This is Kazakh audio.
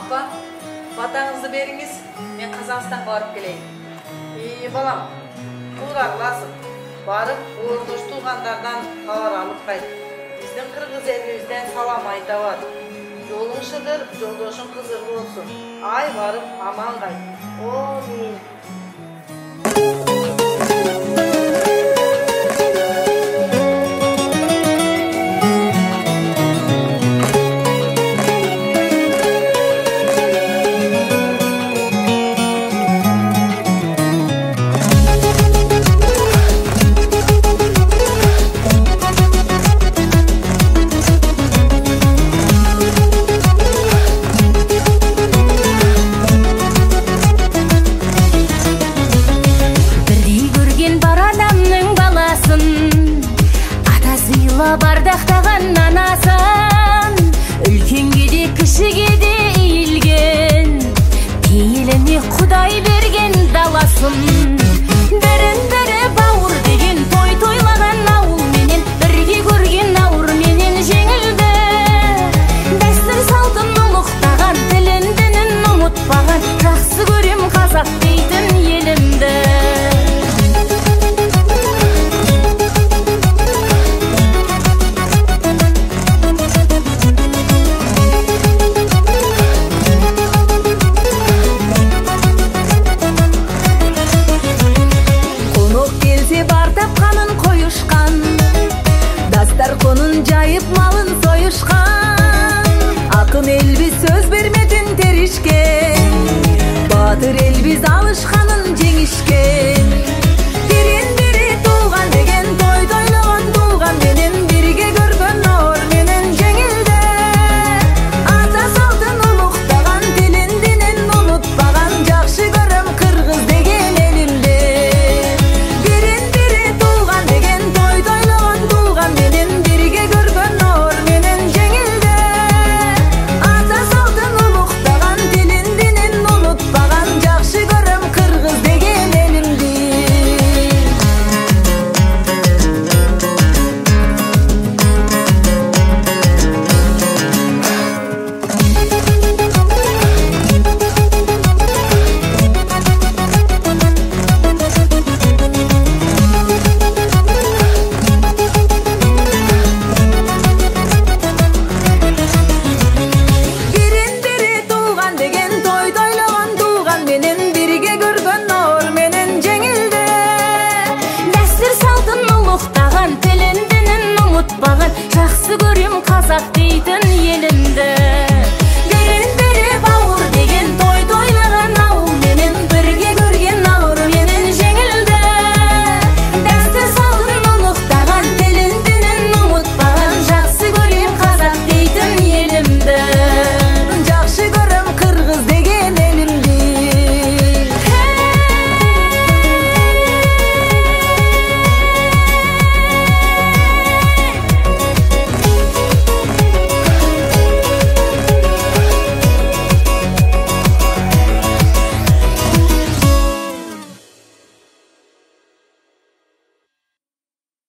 Апа, батаңызды беріңіз, мен Қазақстанға барып келейін. Балам, құлға қыласың. Барып, ордош туғандардан тауар алып қайт. Біздің қырғыз елімізден салам айтабад. Жолың шыдыр, жолдошың қызыр болсын. Ай барып, аман қайт. Мен. Бардақтаған анасын, үлкенге де кішіге де иілген, пейіліне Құдай берген даласын. Бірін-бірі бауыр деген той тойлаған ауыл менен, бірге көрген ауыр менен жеңілді. Дәстүр салтын ұлықтаған, тілін дінін ұмытпаған, жақсы көрем қазақ дейтін елімді. Konun jayıp malın soyuşkan, akın elbiz söz vermedin terişke, batır elbiz alışkanı